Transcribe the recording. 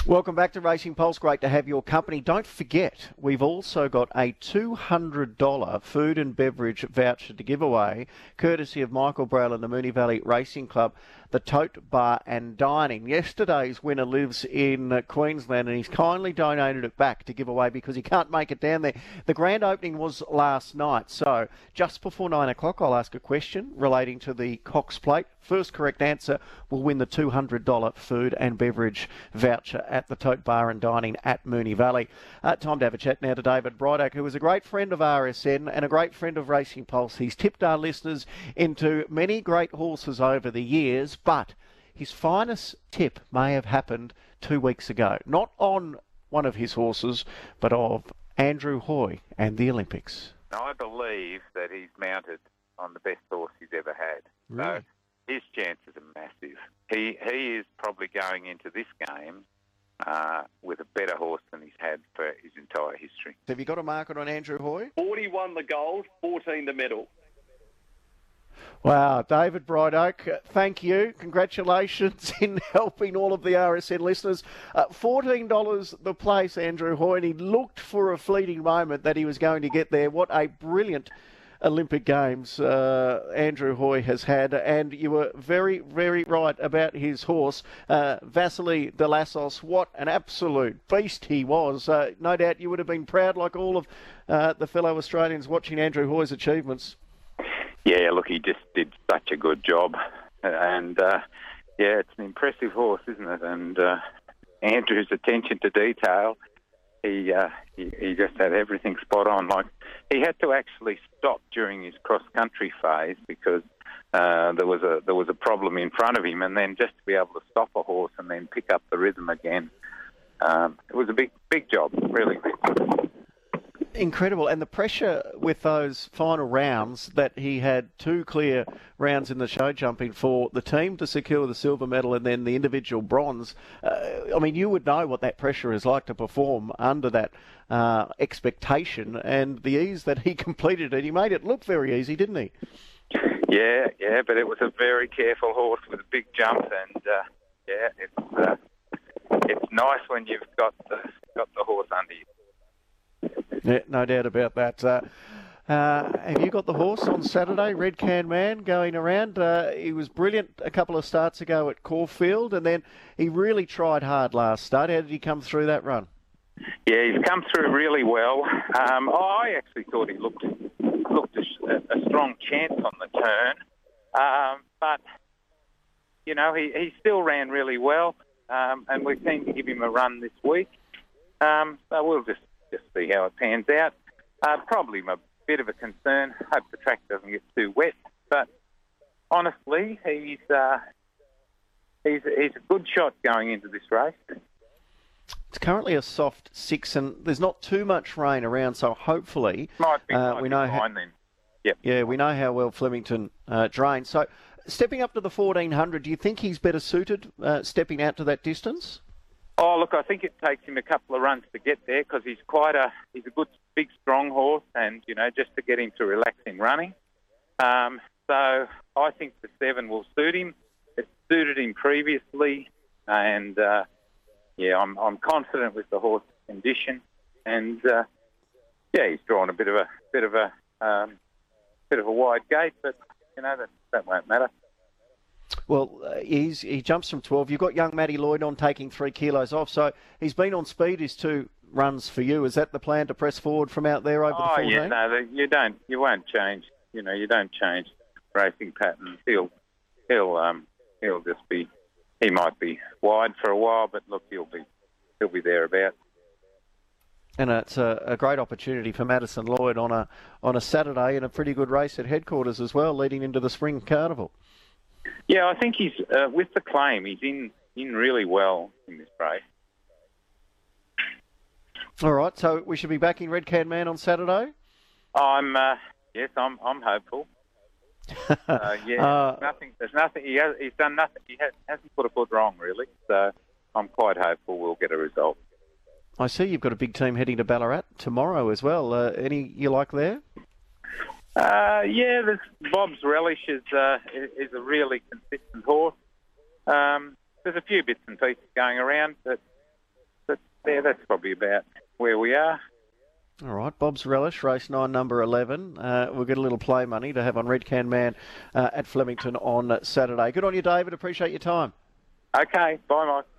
Welcome back to Racing Pulse. Great to have your company. Don't forget, we've also got a $200 food and beverage voucher to give away, courtesy of Michael Braille and the Moonee Valley Racing Club, the Tote Bar and Dining. Yesterday's winner lives in Queensland, and he's kindly donated it back to give away because he can't make it down there. The grand opening was last night, so just before 9 o'clock, I'll ask a question relating to the Cox Plate. First correct answer will win the $200 food and beverage voucher at the Tote Bar and Dining at Moonee Valley. Time to have a chat now to David Brydock, who is a great friend of RSN and a great friend of Racing Pulse. He's tipped our listeners into many great horses over the years, but his finest tip may have happened 2 weeks ago. Not on one of his horses, but of Andrew Hoy and the Olympics. I believe that he's mounted on the best horse he's ever had. Really? So his chances are massive. He is probably going into this game with a better horse than he's had for his entire history. Have you got a market on Andrew Hoy? 41 the gold, 14 the medal. Wow, David Brydock, thank you. Congratulations in helping all of the RSN listeners. $14 the place, Andrew Hoy, and he looked for a fleeting moment that he was going to get there. What a brilliant Olympic Games Andrew Hoy has had, and you were very, very right about his horse, Vasily de Lassos. What an absolute beast he was. No doubt you would have been proud, like all of the fellow Australians, watching Andrew Hoy's achievements. Yeah, look, he just did such a good job. And, yeah, it's an impressive horse, isn't it? And Andrew's attention to detail, he just had everything spot on. Like, he had to actually stop during his cross-country phase because there was a problem in front of him, and then just to be able to stop a horse and then pick up the rhythm again, it was a big job, really big job. Incredible. And the pressure with those final rounds, that he had 2 clear rounds in the show jumping for the team to secure the silver medal and then the individual bronze. I mean, you would know what that pressure is like to perform under that expectation, and the ease that he completed it. He made it look very easy, didn't he? Yeah, but it was a very careful horse with a big jump, and it's nice when you've got the horse under you. Yeah, no doubt about that. Have you got the horse on Saturday, Red Can Man, going around? He was brilliant a couple of starts ago at Caulfield, and then he really tried hard last start. How did he come through that run? Yeah, he's come through really well. I actually thought he looked a strong chance on the turn, but you know he still ran really well, and we're keen to give him a run this week. So we'll just see how it pans out. Probably a bit of a concern. Hope the track doesn't get too wet. But honestly, he's a good shot going into this race. It's currently a soft 6, and there's not too much rain around, so hopefully Might be we know fine then. Yep. Yeah, we know how well Flemington drains. So stepping up to the 1400, do you think he's better suited stepping out to that distance? Oh, look, I think it takes him a couple of runs to get there because he's a good, big, strong horse, and, you know, just to get him to relax in running. So I think the 7 will suit him. It suited him previously, and, I'm confident with the horse condition. And, he's drawn a bit of a wide gate, but, you know, that won't matter. Well, he jumps from 12. You've got young Matty Lloyd on taking 3 kilos off, so he's been on speed his 2 runs for you. Is that the plan to press forward from out there over the 14? Yeah, no, you won't change. You know, you don't change racing patterns. He'll just be. He might be wide for a while, but look, he'll be thereabouts. And it's a great opportunity for Madison Lloyd on a Saturday, and a pretty good race at headquarters as well, leading into the Spring Carnival. Yeah, I think he's with the claim. He's in really well in this race. All right, so we should be backing Red Can Man on Saturday. I'm hopeful. There's nothing. He's done nothing. He hasn't put a foot wrong really. So I'm quite hopeful we'll get a result. I see you've got a big team heading to Ballarat tomorrow as well. Any you like there? There's Bob's Relish is a really consistent horse. There's a few bits and pieces going around, but yeah, that's probably about where we are. All right, Bob's Relish, race 9, number 11. We'll get a little play money to have on Red Can Man at Flemington on Saturday. Good on you, David. Appreciate your time. Okay, bye, Mike.